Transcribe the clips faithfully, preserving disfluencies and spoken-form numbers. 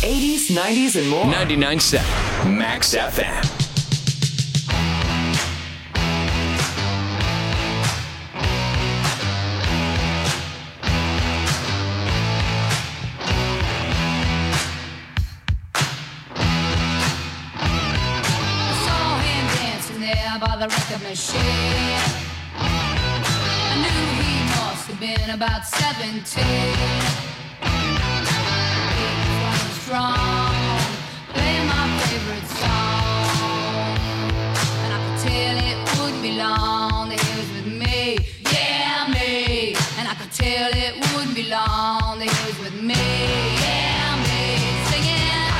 eighties, nineties, and more. ninety-nine point seven Max F M. By the record machine, I knew he must have been about seventeen. He was strong, playing my favorite song, and I could tell it wouldn't be long that he was with me, yeah me. And I could tell it wouldn't be long that he was with me, yeah me. Singing.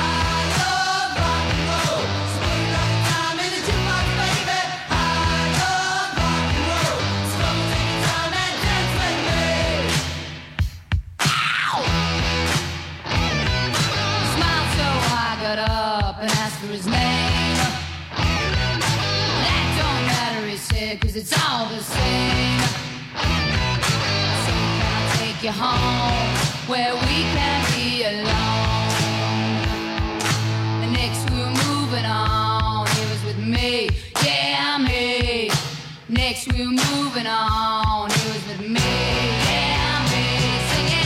And asked for his name. That don't matter, he said, cause it's all the same. So can I take you home where we can be alone? And next we were moving on. He was with me, yeah me. Next we were moving on. He was with me, yeah me. Singing.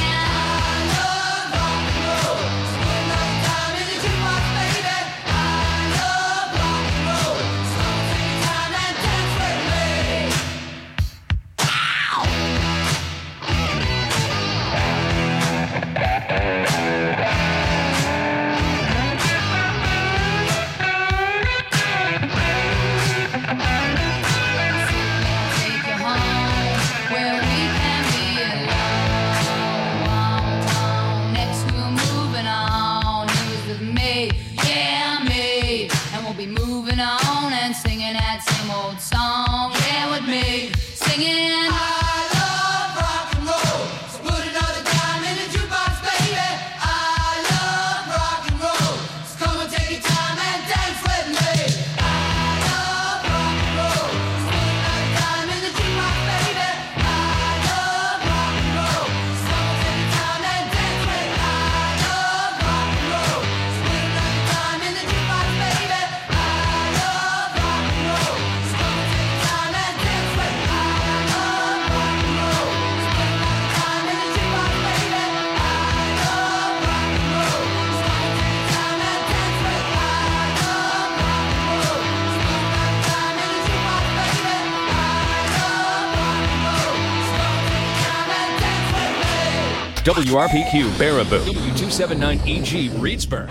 W R P Q Baraboo, W two seventy-nine E G Reedsburg.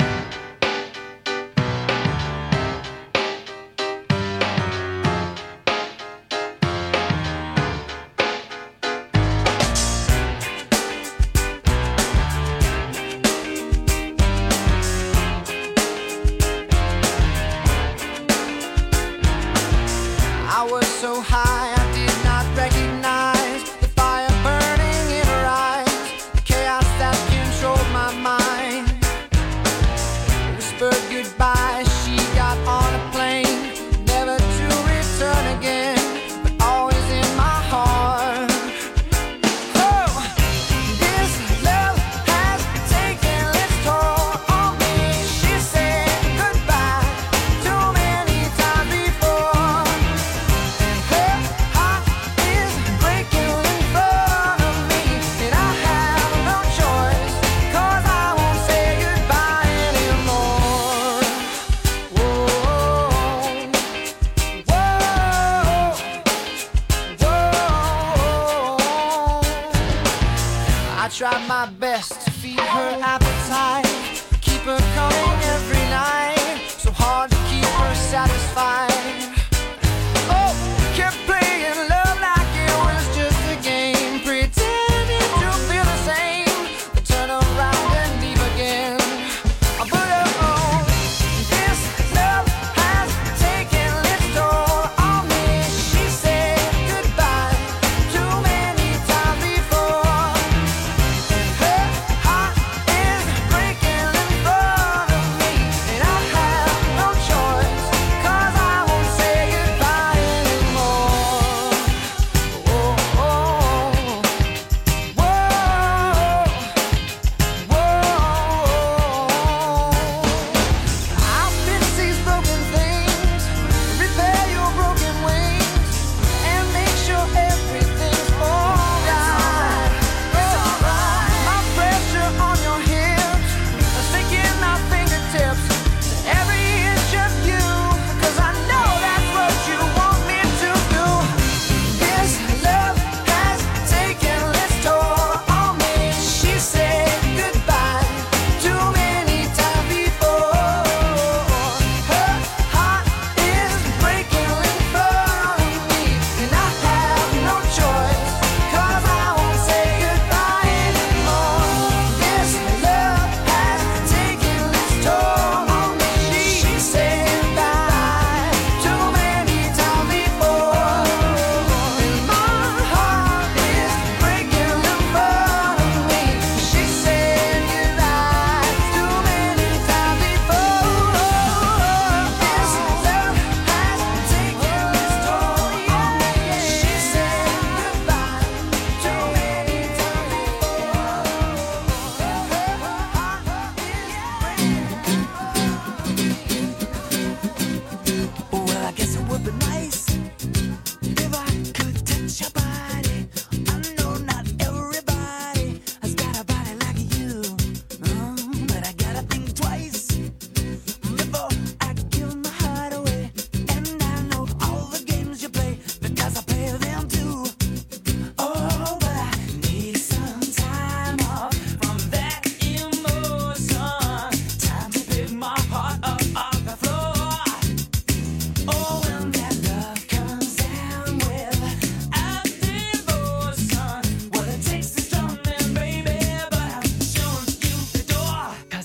I was so high I did not recognize the fire burning in her eyes, the chaos that controlled my mind. Whispered goodbye, she got on a plane, never to return again, but always in my heart. Oh, this love has taken its toll on me. She said goodbye too many times before. Her heart is breaking in front of me, and I have no choice, 'cause I won't say goodbye anymore. Whoa, whoa, whoa. I tried my best to feed her appetite, keep her coming every night, so hard to keep her satisfied. Oh, kept playing love like it was just a game, pretending to feel the same, but turn around and leave again. But oh, this love has taken its toll on me. She said goodbye too many times before, and her heart is breaking in front of me, and I have no choice, 'cause I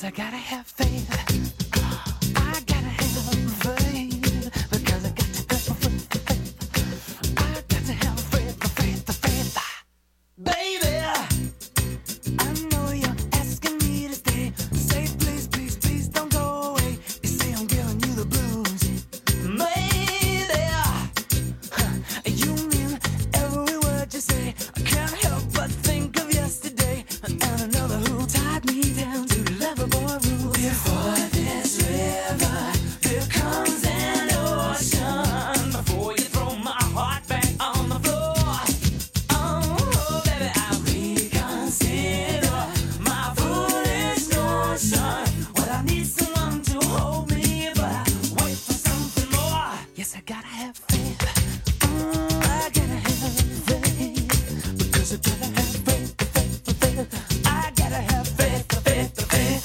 I gotta have faith. I gotta have faith. Because I got to have faith. I got to have faith, faith, faith. Baby, I know you're asking me to stay. Say please, please, please don't go away. You say I'm giving you the blues. Maybe you mean every word you say. I can't help but think of yesterday and another who tied me down to Loverboy rules. Before this river, there comes an ocean. Before you throw my heart back on the floor, oh baby, I'll reconsider my foolish notion. Well, I need someone to hold me, but I wait for something more. Yes, I gotta have faith. Mm, I gotta have faith. Because I gotta have faith, faith, faith. I gotta have faith, faith, faith.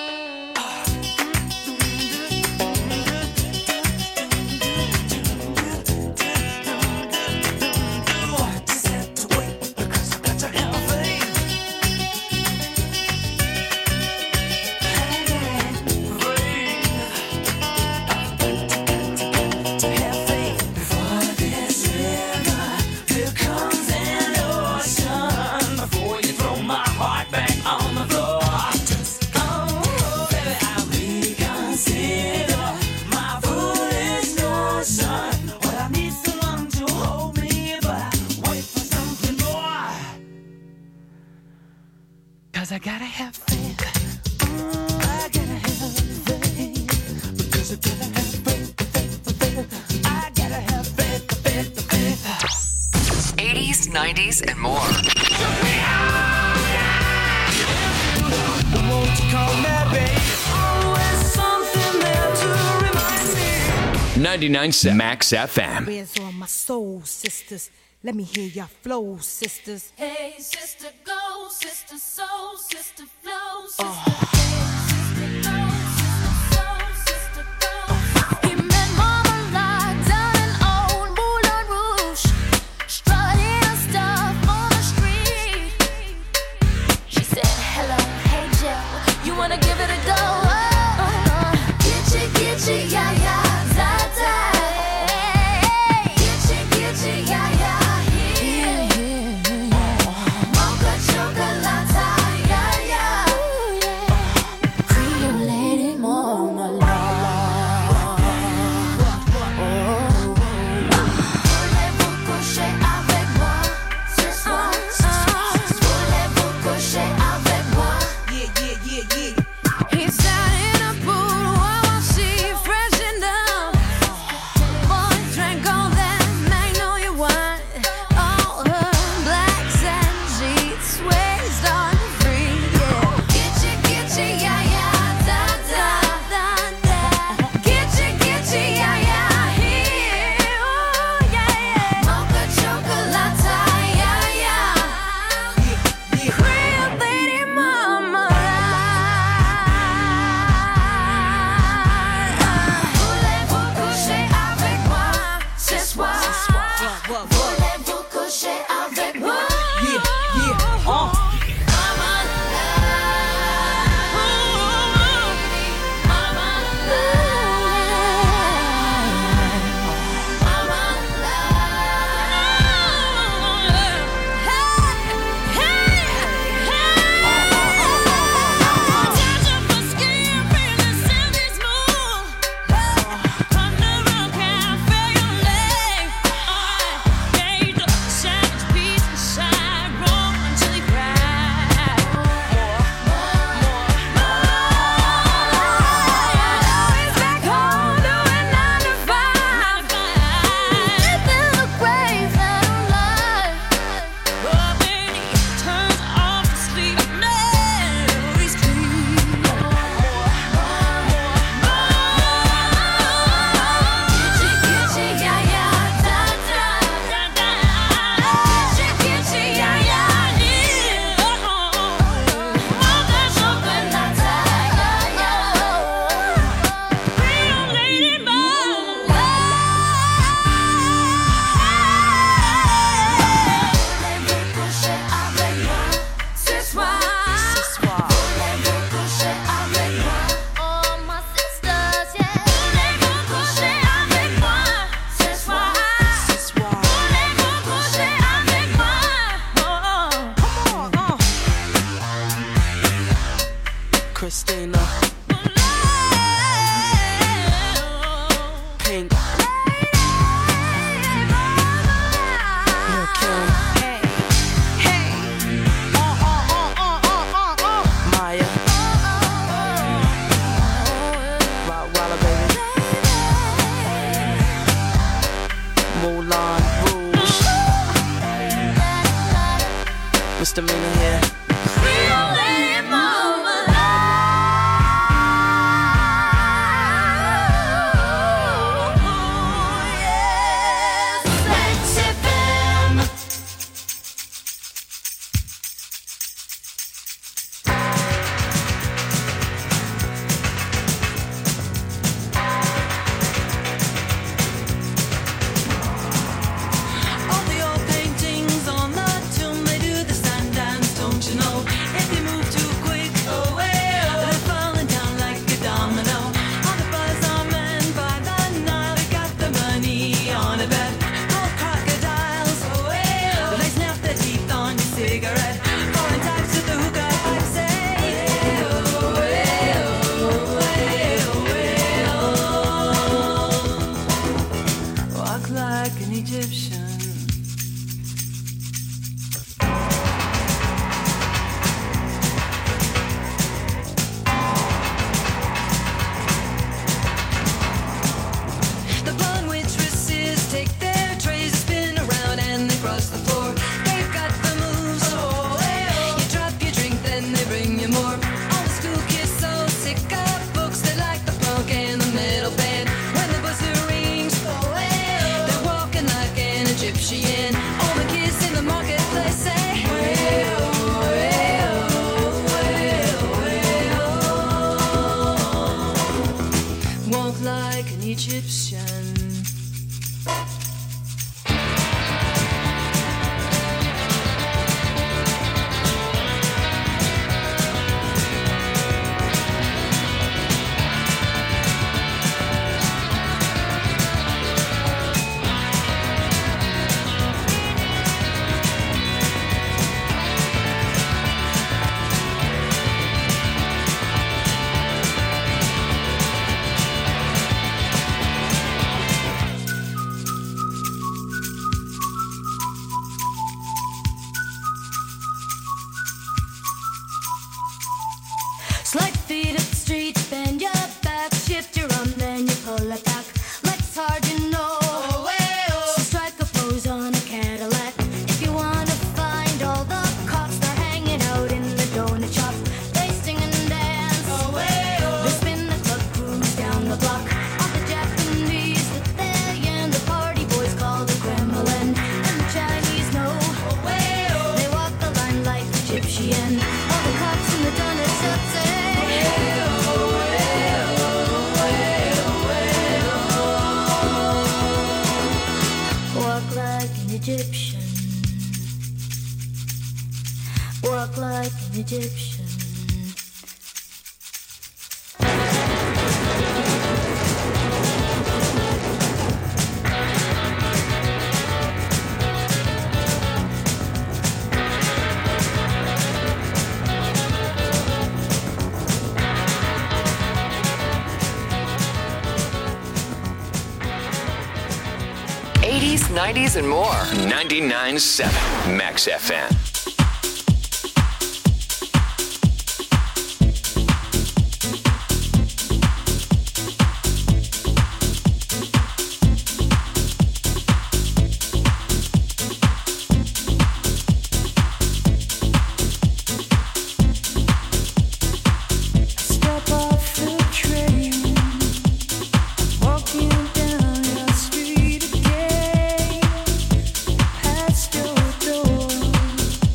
Just have to wait because I got to have faith. I to have faith. Before this river, there comes an ocean. Before you throw my heart back on the floor, just oh baby, I'll reconsider my foolish notion. Well, I need someone to hold me, but I wait for something more. Cause I gotta have faith. Mm, I gotta have faith. Because I gotta have faith, faith, faith. I gotta have faith, faith, faith. eighties, nineties, and more. Won't you call me, babe? Always something there to remind me. ninety-nine point seven Max F M. Where's all my soul sisters? Let me hear your flow, sisters. Hey, sister, go, sister, soul, sister, flow, sister. Hey, sister, go, sister, soul, sister, go. He met Marmalade down in old Moulin Rouge, strutting stuff on the street. She said, hello, hey, Joe, you wanna give it a go? Oh, uh, Gitchy, gitchy, yeah, yeah, da, da. Gitchy, gitchy, yeah, yeah. Mocha chocolate, yeah, yeah. Creole lady marmalade. Voulez-vous coucher avec moi ce soir? Voulez-vous coucher avec moi? Yeah, yeah, yeah, yeah. He Christina, Pink, Lil' Kim, Hey, hey, uh, uh, uh, uh, uh, uh, uh. Maya, Rottweiler baby, Moulin Rouge, Misdemeanor here. All the old paintings on the tomb, they do the sun dance, don't you know? If you move too quick, oh, well, they're falling down like a domino. All the buzz are men by the Nile, they got the money on a bet. All crocodiles, oh, well, they snap their teeth on your cigarette. Foreign types with the hookah pipe say, oh, well, oh, well, well. Walk like an Egyptian. The blonde waitresses take their trays and spin around and they cross the floor. They've got the moves. Oh, well. You drop your drink, then they bring you more. All the school kids so sick of books, they like the punk and the metal band. When the buzzer rings, oh, well, they're walking like an Egyptian. All the kids in the marketplace say, well, well, well, well. Walk like an Egyptian. Slide feet up the street, bend your back, shift your arm, then you pull it back. Legs hard, you know. So strike a pose on a Cadillac. If you wanna find all the cops, they're hanging out in the donut shop. They sing and dance. They spin the club, cruise down the block. All the Japanese that they and the party boys call the Kremlin. And the Chinese know. They walk the line like Egyptian. All the cops in the donut shop say, walk like an Egyptian. Walk like an Egyptian. eighties, nineties, and more. ninety-nine point seven Max F M. Step off the train, walking down your street again, past your door.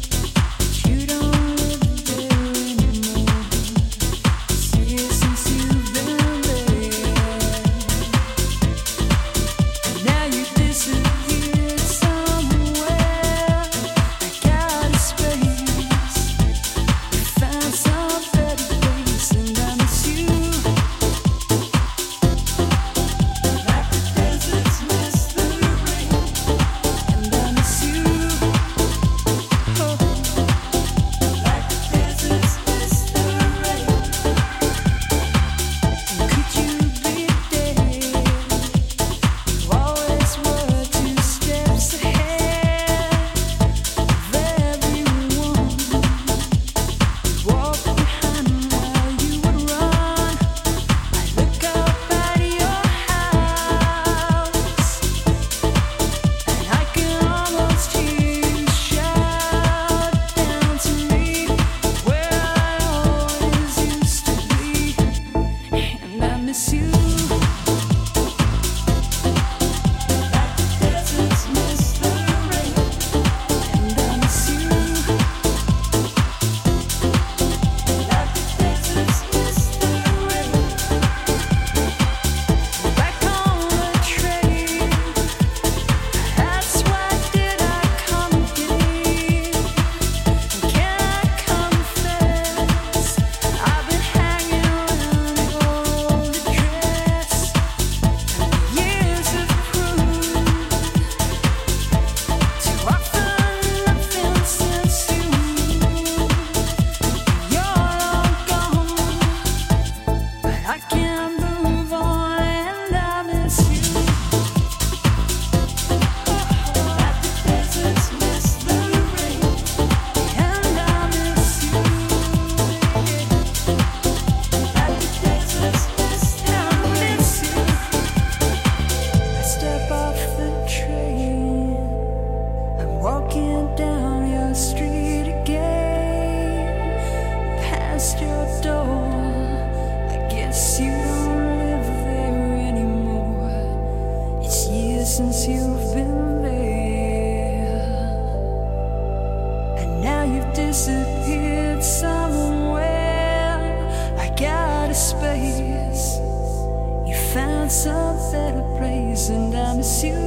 found some better place, and I miss you.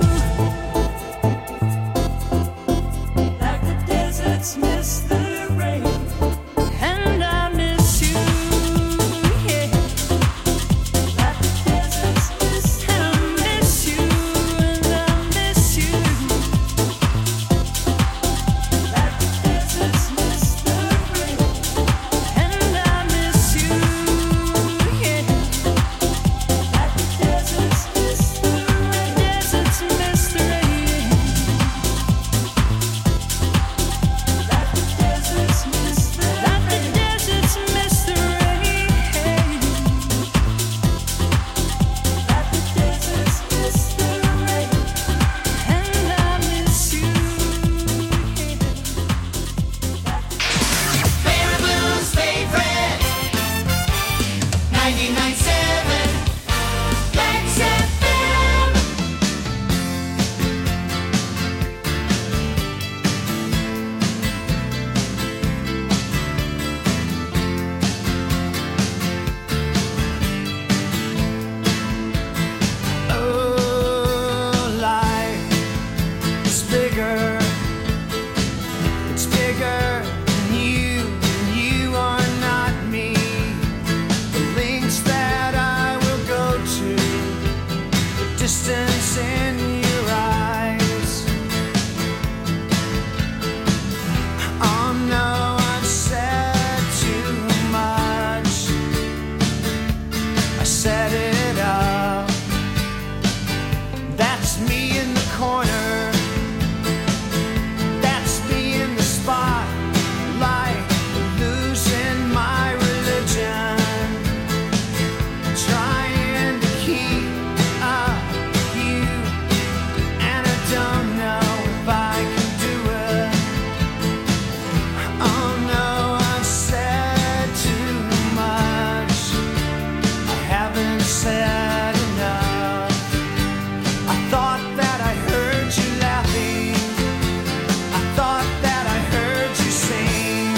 Like the deserts miss the rain, and I miss you. Yeah. Like the deserts miss the rain, and I miss you, and I miss you. Like the deserts miss the rain, and I miss you. Yeah. Like the deserts miss the rain, deserts miss the rain. Like the deserts miss the rain, like the deserts miss the rain. Like the deserts miss the rain, and I miss you. Baby Blues favorite ninety-nine point seven Max F M. Oh, life is bigger. It's bigger than you, and you are not me. The links that I will go to, the distance in your eyes. Oh no, I've said too much. I set it up. That's me in the corner. That's me in the spotlight, losing my religion, trying to keep up with you, and I don't know if I can do it. Oh no, I've said too much. I haven't said enough. I thought that I heard you laughing. I thought that I heard you sing.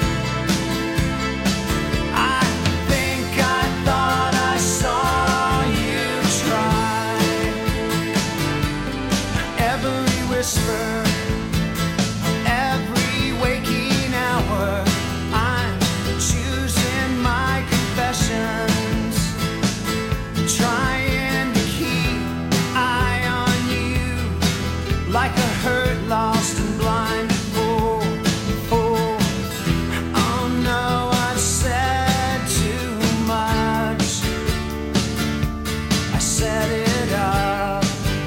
I think I thought I saw you try. Every whisper, every waking hour, I'm choosing my confessions, trying to keep eye on you, like a hurt, lost and blind fool. Oh, oh no, I've said too much. I set it up.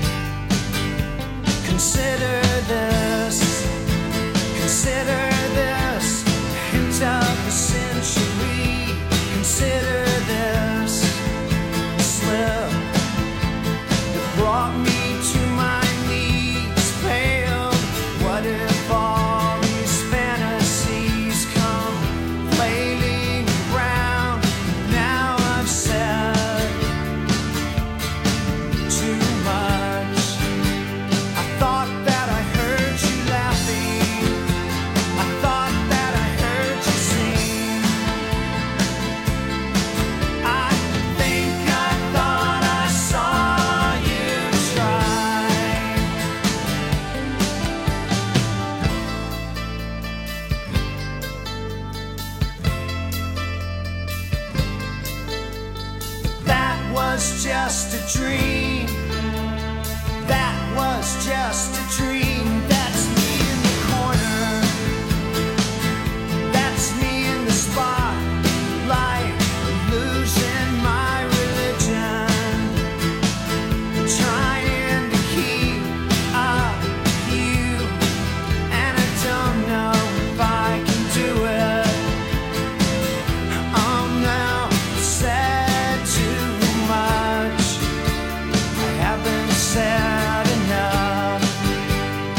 Consider this, consider this, hint of the century. Consider this slip that brought me to my knees, paled. What if all these fantasies come flailing around? Now I've said too much. I thought that I heard you laughing. I thought that I heard you sing. I think I thought I saw you try. That was just a dream. That was just a dream. That's me in the corner. That's me in the spotlight, losing my religion, trying to keep up with you, and I don't know if I can do it. Oh no, I've said too much. I haven't said enough.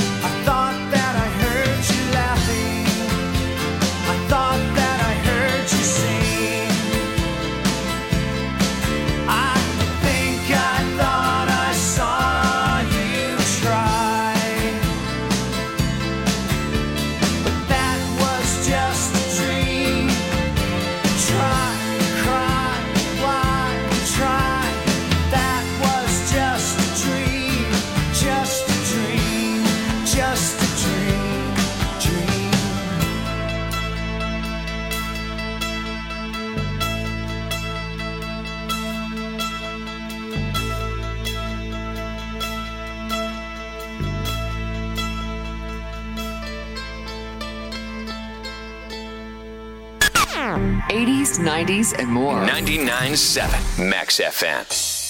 eighties, nineties, and more. ninety-nine point seven Max F M.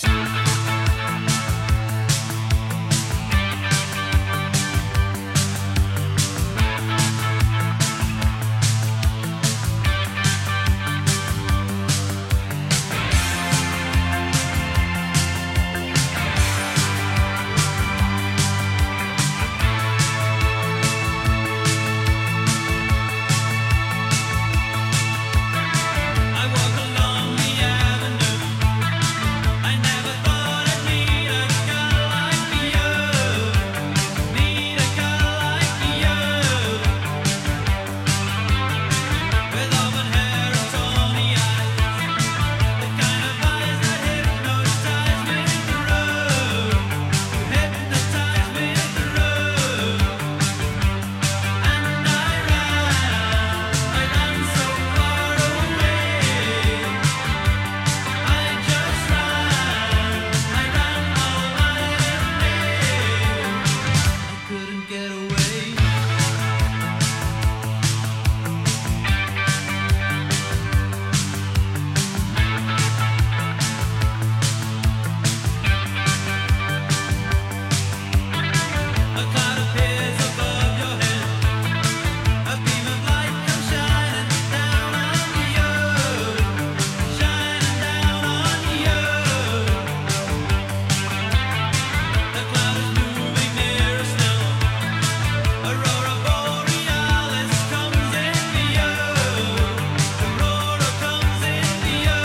I walk along the avenue. I never thought I'd meet a girl like you. Meet a girl like you. With auburn hair and tawny eyes. The kind of eyes that hypnotize me through. Hypnotize me through. And I ran, I ran so far away. I just ran, I ran all night and day. I couldn't get away. A cloud appears above your head. A beam of light comes shining down on you. Shining down on you. The cloud is moving nearer still. Aurora borealis comes into you. Aurora comes into you.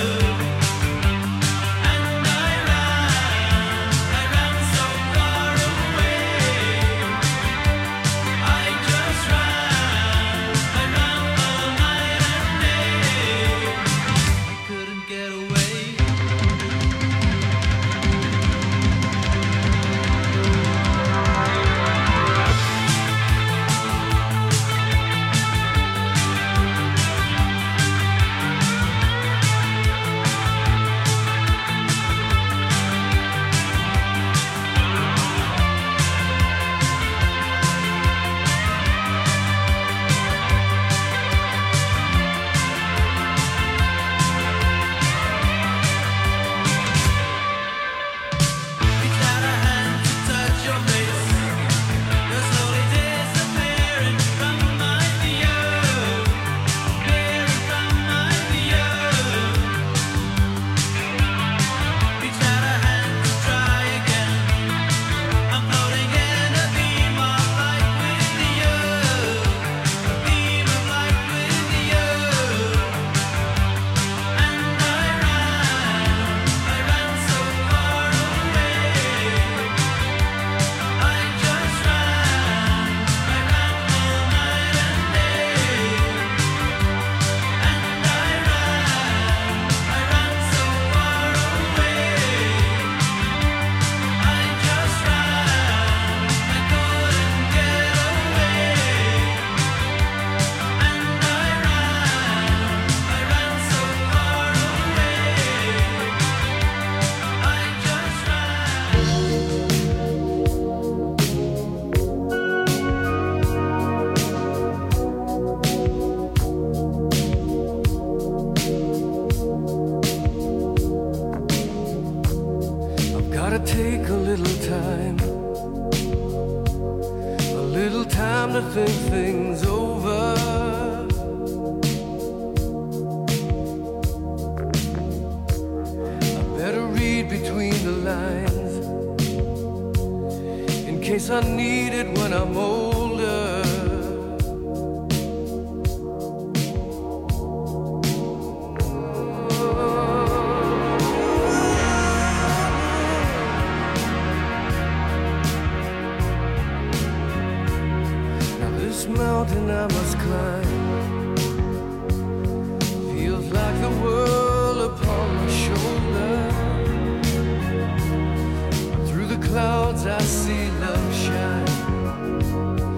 And I ran, I ran so far away. I just ran, I ran all night and day. I couldn't get away. Reached out a hand to touch your face. You're slowly disappearing from my view. Disappearing from my view. Reached out a hand to try again. I'm floating in a beam of light with you. A beam of light with you. And I ran, I ran so far away. I just ran, I ran all night and day. And I ran, I ran so far away. I just ran, I couldn't get away. And I ran, I ran so far away. I just ran. I've gotta take a little time, a little time to think things over. I better read between the lines in case I need it when I'm older. Now this mountain I must climb feels like the world upon my shoulder. Through the clouds I see love shine.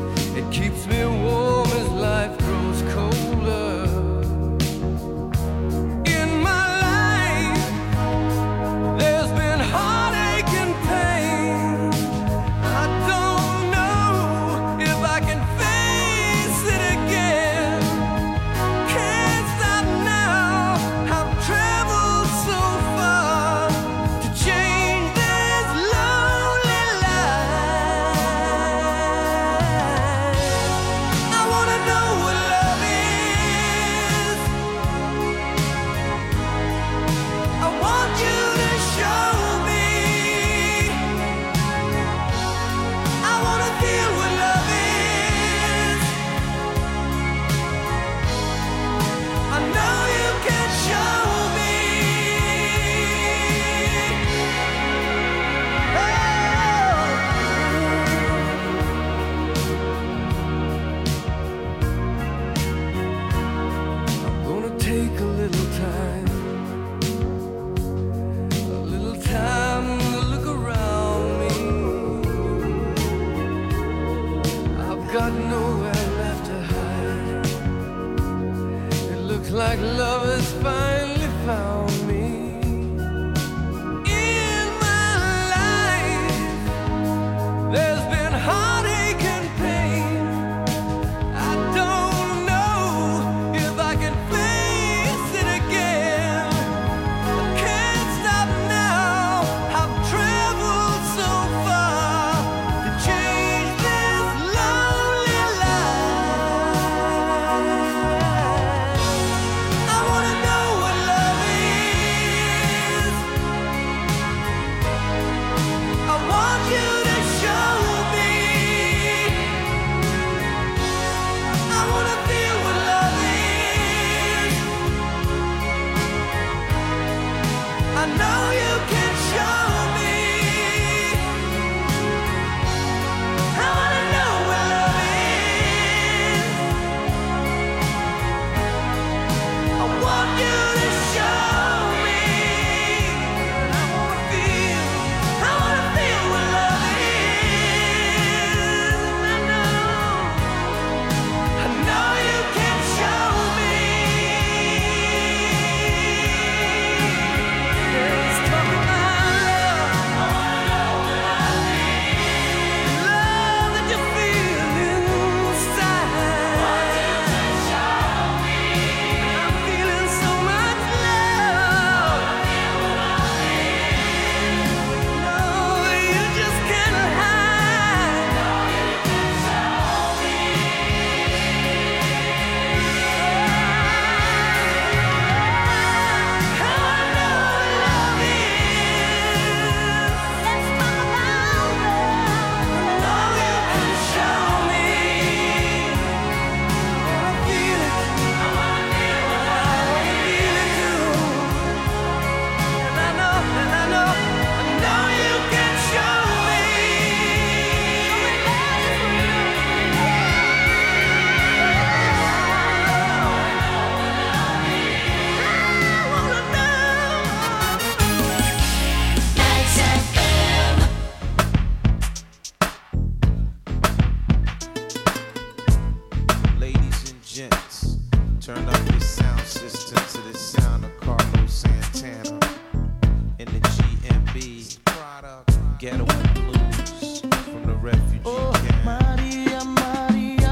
son of Carlos Santana. In the G M B Ghetto and Blues from the refugee Oh, camp. Maria, Maria.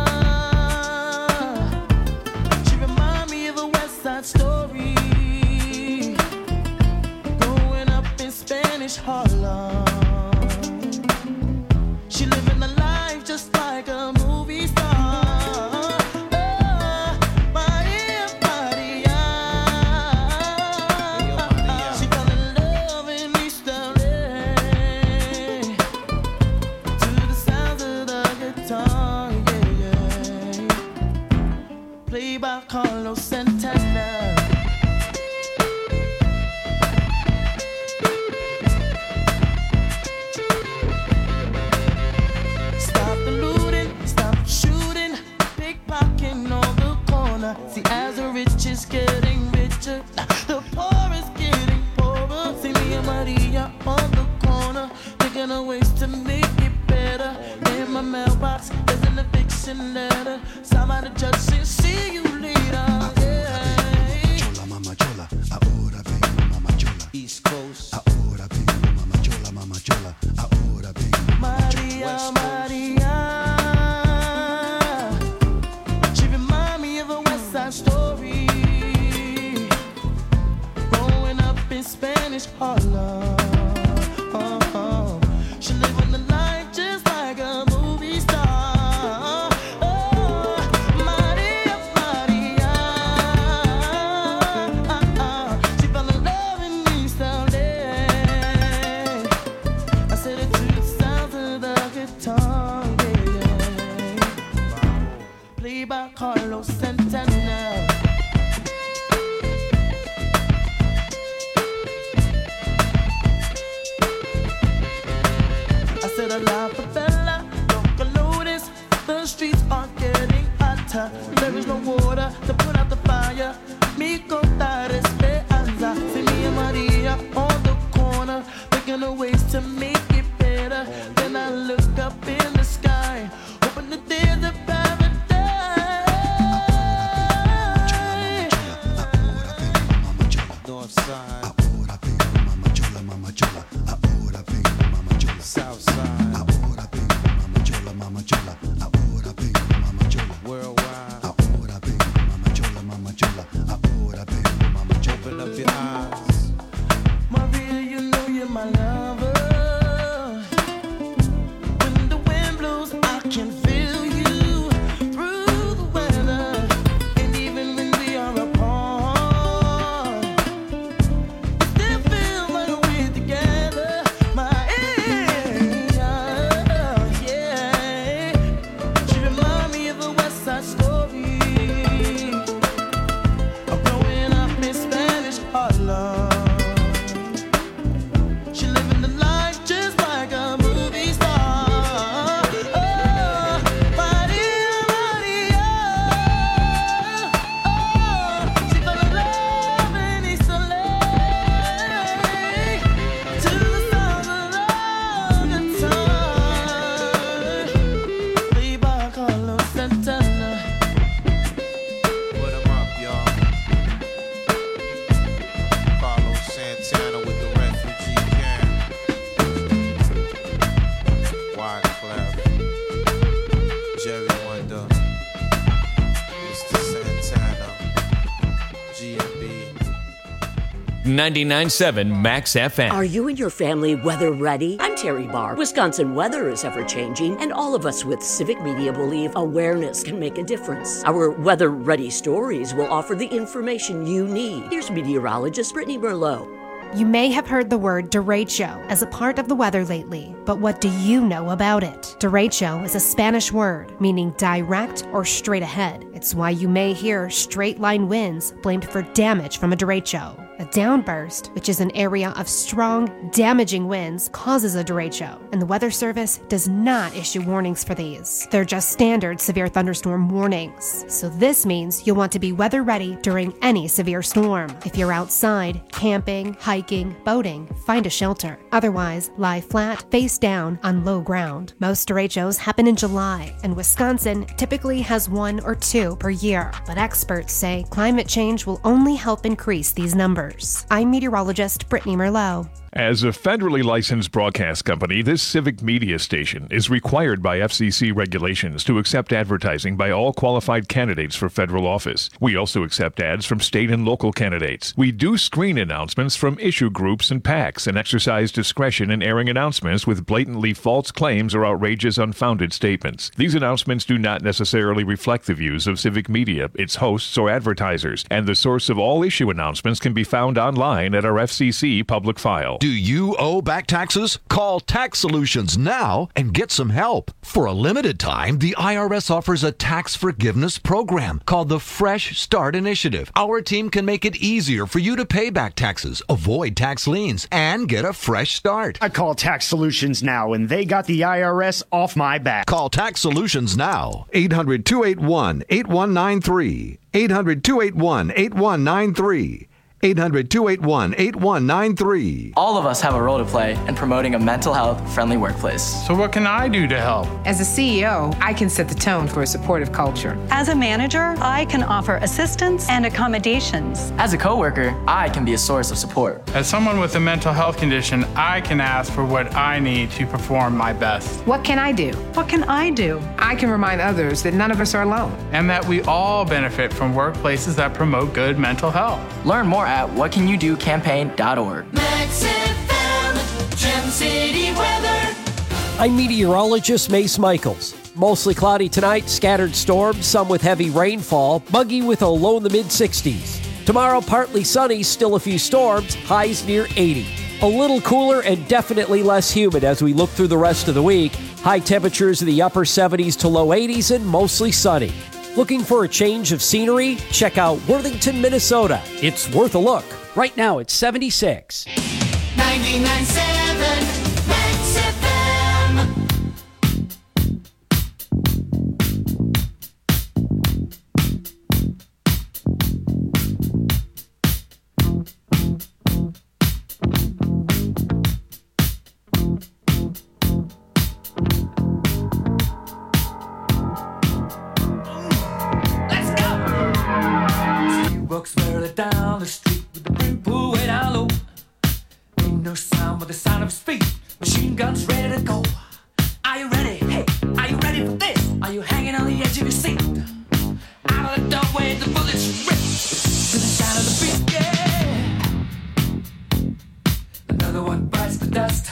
She remind me of a West Side Story. Growing up in Spanish Harlem. She living the life just like a movie star. Oh, Maria, Maria. She fell in love in East L A to the sounds of the guitar, yeah, yeah. Played by Carlos Santana. Stop the looting, stop the shooting, pickpocketing on the corner. See, as the rich is getting richer, the poor is getting poorer. See me and Maria on the corner, thinking of ways to make it better. In my mailbox, there's an eviction letter. Signed by the judge saying, see you later. Yeah. Chola, mama chola, ahora vengo, mama chola. East Coast. Ahora vengo, mama chola, mama chola. Ahora vengo, mama chola. Maria, Maria. She remind me of a West Side Story. Growing up in Spanish Harlem. Oh, she living the life just like a movie star. Oh, Maria, Maria. She fell in love in East L A. I said it to the sounds of the guitar, yeah, yeah. Played by Carlos Santana. I said a la favela, local notice. The streets are getting hotter. There is no water to put out the fire. Mi contar esperanza. See me and Maria on the corner, thinking of ways to make it better. Then I look up in the sky, hoping that there's a paradise. North side. Ahora vengo, mama chola, mama chola. Ahora vengo, mama chola. South side. Ahora vengo, mama chola, mama chola. Ahora vengo, mama chola. Worldwide. Ahora vengo, mama chola, mama chola. Ahora vengo, mama chola. Open up your eyes. Maria, you know you're my lover. When the wind blows, I can feel you through the weather. And even when we are apart, it still feels like we're together. Maria, yeah. She remind me of a West Side Story. I'm growing up in Spanish Harlem. She living the life just like a movie star. Oh, Maria, Maria. Oh, she fell in love in East L A to the sound of the guitar. Played by Carlos Santana. Put 'em up, y'all. Carlos Santana with the refugee camp. Wyclef, Jerry Wonder, Mister Santana, G M B. ninety-nine point seven Max F M. Are you and your family weather ready? I'm Terry Barr. Wisconsin weather is ever changing, and all of us with Civic Media believe awareness can make a difference. Our weather ready stories will offer the information you need. Here's meteorologist Brittany Merlot. You may have heard the word derecho as a part of the weather lately, but what do you know about it? Derecho is a Spanish word meaning direct or straight ahead. It's why you may hear straight line winds blamed for damage from a derecho. A downburst, which is an area of strong, damaging winds, causes a derecho, and the Weather Service does not issue warnings for these. They're just standard severe thunderstorm warnings. So this means you'll want to be weather ready during any severe storm. If you're outside, camping, hiking, boating, find a shelter. Otherwise, lie flat, face down on low ground. Most derechos happen in July, and Wisconsin typically has one or two two per year. But experts say climate change will only help increase these numbers. I'm meteorologist Brittany Merlot. As a federally licensed broadcast company, this civic media station is required by F C C regulations to accept advertising by all qualified candidates for federal office. We also accept ads from state and local candidates. We do screen announcements from issue groups and PACs and exercise discretion in airing announcements with blatantly false claims or outrageous, unfounded statements. These announcements do not necessarily reflect the views of civic media, its hosts, or advertisers, and the source of all issue announcements can be found online at our F C C public file. Do you owe back taxes? Call Tax Solutions now and get some help. For a limited time, the I R S offers a tax forgiveness program called the Fresh Start Initiative. Our team can make it easier for you to pay back taxes, avoid tax liens, and get a fresh start. I call Tax Solutions now, and they got the I R S off my back. Call Tax Solutions now. eight hundred, two eight one, eight one nine three. eight hundred, two eight one, eight one nine three. eight hundred, two eight one, eight one nine three. All of us have a role to play in promoting a mental health friendly workplace. So what can I do to help? As a C E O, I can set the tone for a supportive culture. As a manager, I can offer assistance and accommodations. As a coworker, I can be a source of support. As someone with a mental health condition, I can ask for what I need to perform my best. What can I do? What can I do? I can remind others that none of us are alone. And that we all benefit from workplaces that promote good mental health. Learn more at what can you do campaign dot org. Max F M, Gem City weather. I'm meteorologist Mace Michaels. Mostly cloudy tonight, scattered storms, some with heavy rainfall, muggy with a low in the mid sixties. Tomorrow, partly sunny, still a few storms, highs near eighty. A little cooler and definitely less humid as we look through the rest of the week. High temperatures in the upper seventies to low eighties and mostly sunny. Looking for a change of scenery? Check out Worthington, Minnesota. It's worth a look. Right now it's seventy-six. ninety-nine point seven Max F M. Walks further down the street with the big pool way down low. Ain't no sound but the sound of his feet. Machine guns ready to go. Are you ready? Hey, are you ready for this? Are you hanging on the edge of your seat? Out of the doorway, the bullets rip to the sound of the beat. Yeah. Another one bites the dust.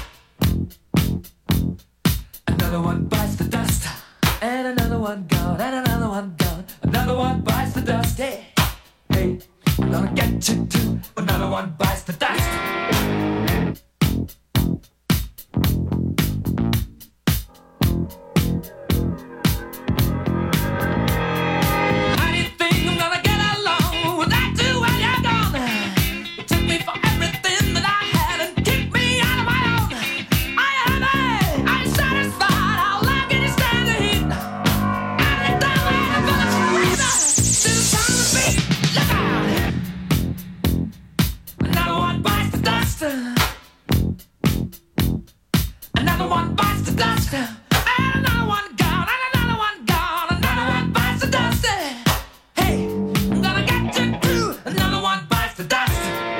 Another one bites the dust. And another one gone. And another one gone. Another one bites the dust. Hey. Hey, I'm gonna get you too. Another one bites the dust. How do you think I'm gonna get along without you when you're gone? You took me for everything that I had and kicked me out of my own. Are you happy? Are you satisfied? How long can you stand the heat? Out of the doorway, the bullets rip to the sound of the beat. Look out! Another one bites the dust. Another one bites the dust. And another one gone. And another one gone. Another one bites the dust. Hey, I'm gonna get you too. Another one bites the dust.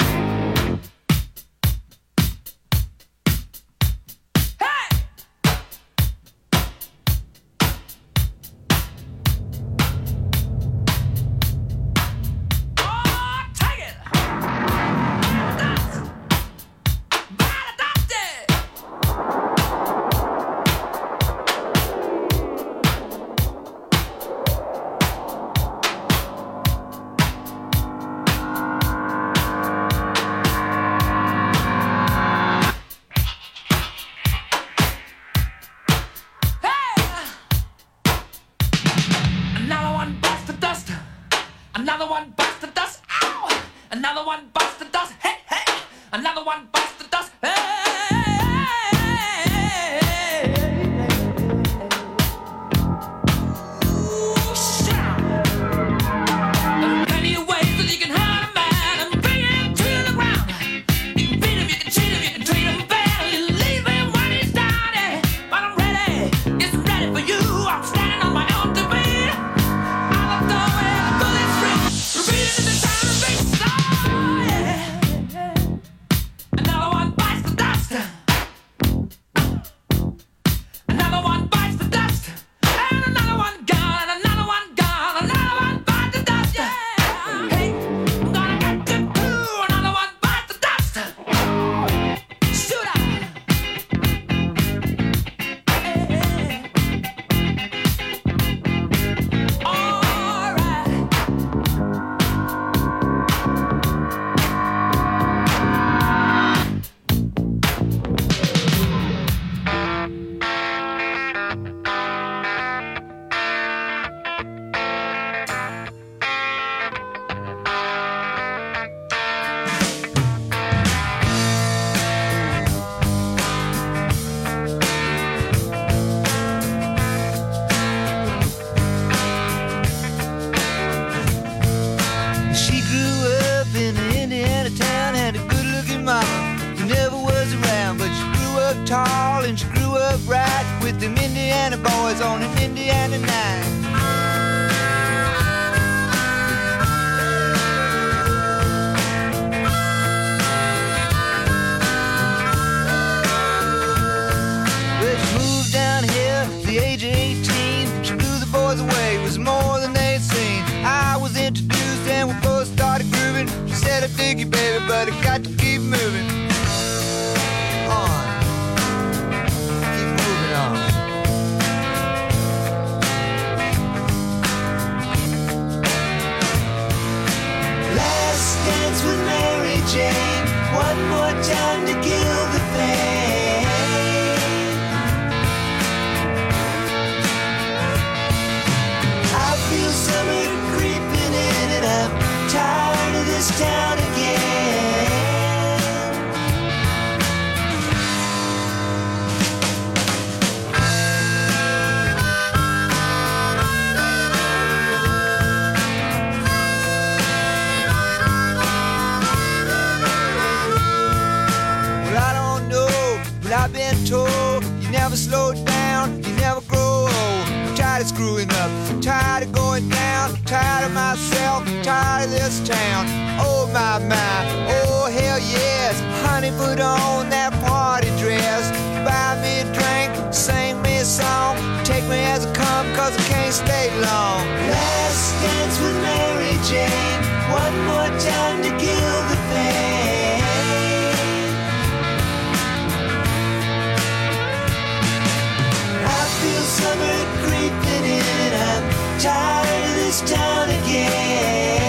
Another one bites the dust. Another one bites the dust. Ow! Another one bites the dust. Hey, hey! Another one bites the dust. Hey! Ooh, shout! There are plenty of ways that you can hurt a man and bring him to the ground. You can beat him, you can cheat him, you can treat him bad. You leave him when he's down. Yeah. But I'm ready. Yes, I'm ready for you. I'm standing on my own to beat. boys on an Indiana night. Well, she moved down here at the age of eighteen. She blew the boys away, it was more than they'd seen. I was introduced and we both started grooving. She said, I dig you, baby, but I got to keep moving on. Keep moving on. Last dance with Mary Jane. One more time to kill the pain. I feel summer creeping in and I'm tired of this town again. Well, I don't know, but I've been told you never slow down, you never grow old. I'm tired of screwing up, I'm tired of going down, I'm tired of myself, I'm tired of this town. Oh my, my, oh hell yes. Honey, put on that party dress, buy me a drink, sing me a song, take me as I come, cause I can't stay long. Last dance with Mary Jane, one more time to kill the pain. I feel summer creeping in, I'm tired of this town again.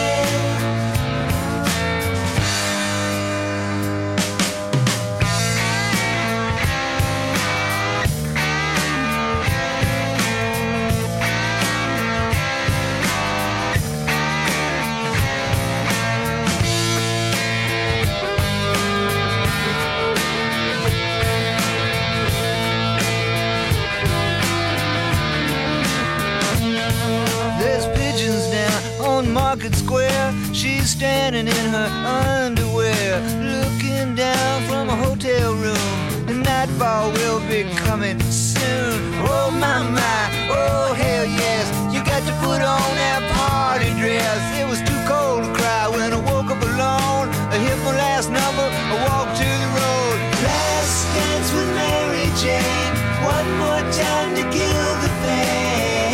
There's pigeons down on Market Square. She's standing in her underwear, looking down from a hotel room. The nightfall will be coming soon. Oh my, my, oh hell yes. You got to put on that party dress. It was too cold to cry when I woke up alone. I hit my last number, I walked to the road. Last dance with Mary Jane, one more time to kill the pain.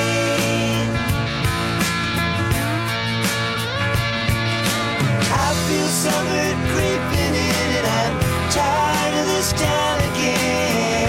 I feel summer creeping in and I'm tired of this town again.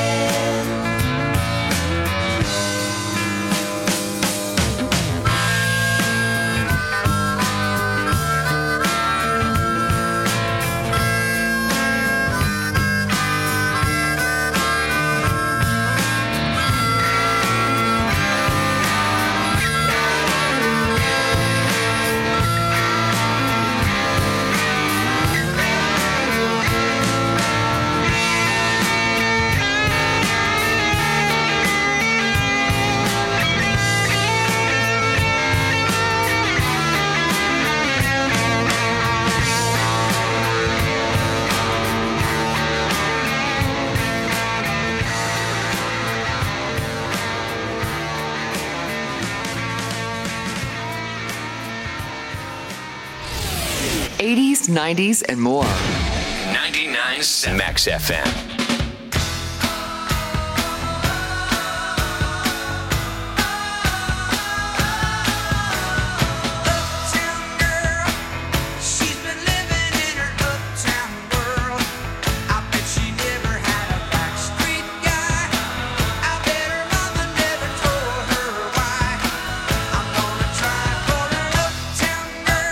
eighties, nineties, and more. ninety-nine point seven Max F M.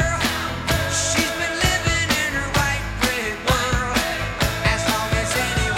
As long as anyone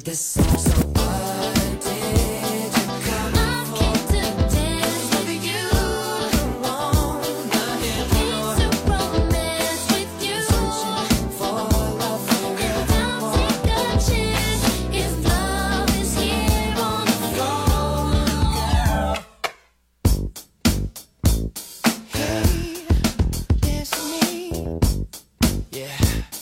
this song. So what did you come for? I came to dance with you. Wanna hear more. Came to romance with you. Searching for love for real. And I'll take a chance if love is here on the floor. Hey, dance with me. Yeah.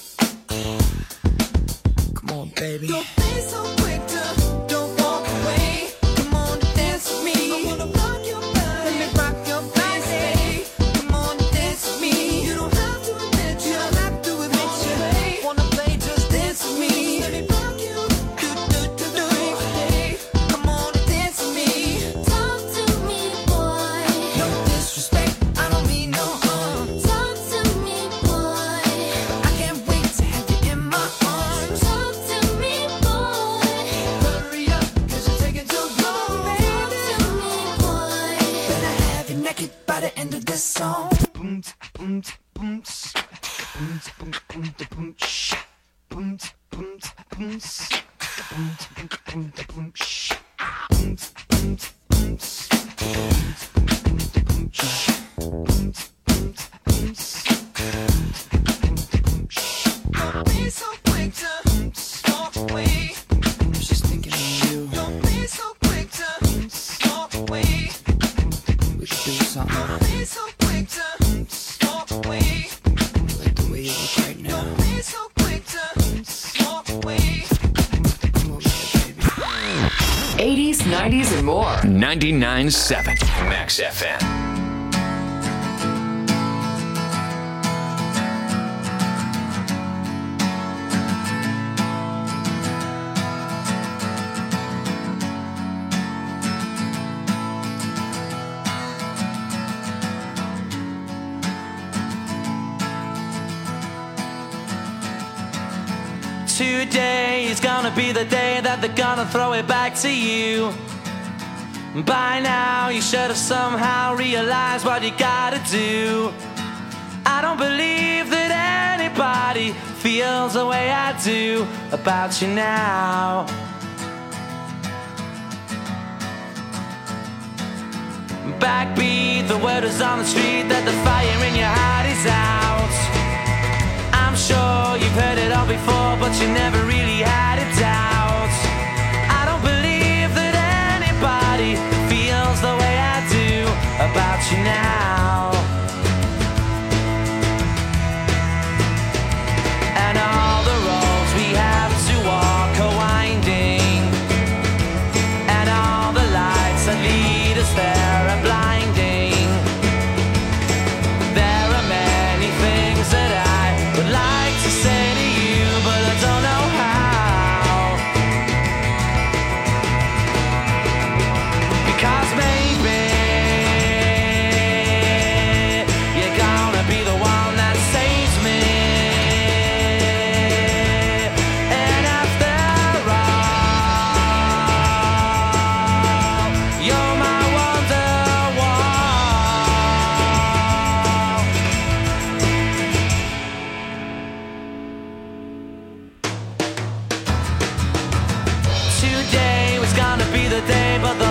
Come on, baby. Don't be so quick to don't walk away. Come on, dance with me. I wanna rock your body. Let me rock your body. Come on, dance with me. You don't have to admit you. You don't have to admit you. Wanna play, just dance with me. Let me rock you. Do do do do. Hey, come on, dance with me. Talk to me, boy. No disrespect, I don't mean no harm. Talk to me, boy. I can't wait to have you in my arms. Talk to me, boy. Hurry up, cause you're taking too long. Talk to me, boy. Better have you naked by the end of this song. Boom, boom, boom, boom, boom, boom, boom, shh. Boom, boom, boom, boom, boom, boom, boom, shh. Boom, boom, boom, boom, boom, shh. Boom, boom, boom, don't be so quick to walk away. I'm just thinking of you. Don't be so quick to walk away. We could do something. Don't be so quick to walk away. Like the way you look right now. Don't be so quick to walk away. Come over here, baby. eighties, nineties, and more. ninety-nine point seven Max F M. Today is gonna be the day that they're gonna throw it back to you. By now you should have somehow realized what you gotta do. I don't believe that anybody feels the way I do about you now. Backbeat, the word is on the street that the fire in your heart is out. I'm sure you've heard it all before, but you never really had a doubt. I don't believe that anybody feels the way I do about you now. And all the roads we have to walk are winding, and all the lights that lead us there are blinding. There are many things that I would like to say to you, but I don't know how. Because maybe you're gonna be the one that saves me. And after all, you're my Today was gonna be the day, but the